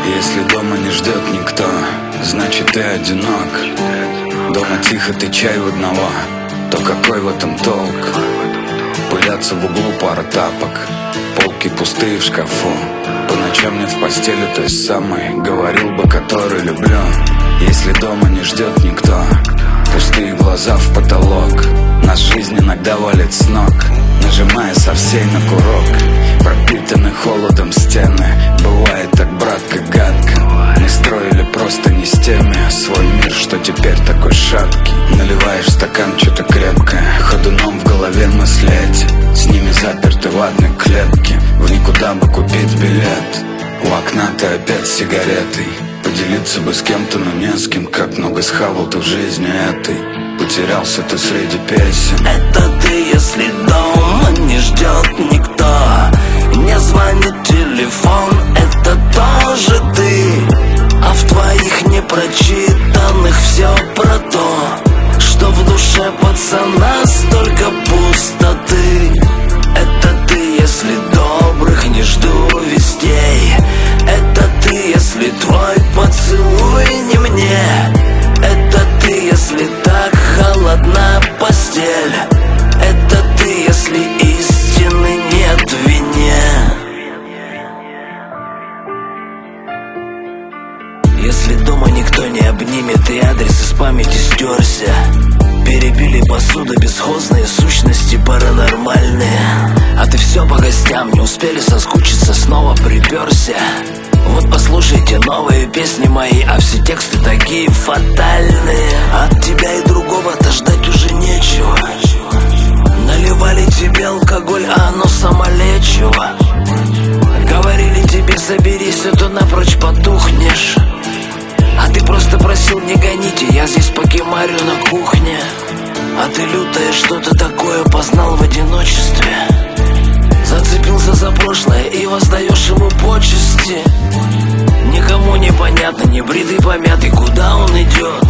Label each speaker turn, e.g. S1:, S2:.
S1: Если дома не ждет никто, значит ты одинок. Дома тихо, ты чай в одного, то какой в этом толк? Пылятся в углу пара тапок, полки пустые в шкафу. По ночам нет в постели той самой, говорил бы, который люблю. Если дома не ждет никто, пустые глаза в потолок. Нас жизнь иногда валит с ног, нажимая со всей на курок. Пропитаны холодом стены, бывает так, братка, гадко. Мы строили просто не с теми свой мир, что теперь такой шаткий. Наливаешь в стакан что-то крепкое, ходуном в голове мысли эти. С ними заперты в одной клетке, в никуда бы купить билет. У окна ты опять сигаретой, поделиться бы с кем-то, но не с кем. Как много схавал ты в жизни этой, потерялся ты среди песен.
S2: Это ты, если дома не ждет никто, не звонит телефон, это тоже ты. А в твоих непрочитанных все про то, что в душе пацана столько пустоты. Это ты, если добрых не жду вестей. Это ты, если твой поцелуй не мне. Это ты, если так холодна постель. Это ты, если истины нет в вине. Если дома никто не обнимет и адрес из памяти стерся. Перебили посуду бесхозные сущности паранормальные. А ты все по гостям, не успели соскучиться, снова приперся. Вот послушайте новые песни мои, а все тексты такие фатальные. От тебя и другого-то ждать уже нечего. Наливали тебе алкоголь, а оно самолечиво. Говорили тебе соберись, а то напрочь потухнешь. А ты просто просил не гоните, я здесь покемарю на кухне. А ты лютое что-то такое познал в одиночестве. Зацепился за прошлое и воздаешь ему почести. Никому не понятно, не бритый, помятый, куда он идет.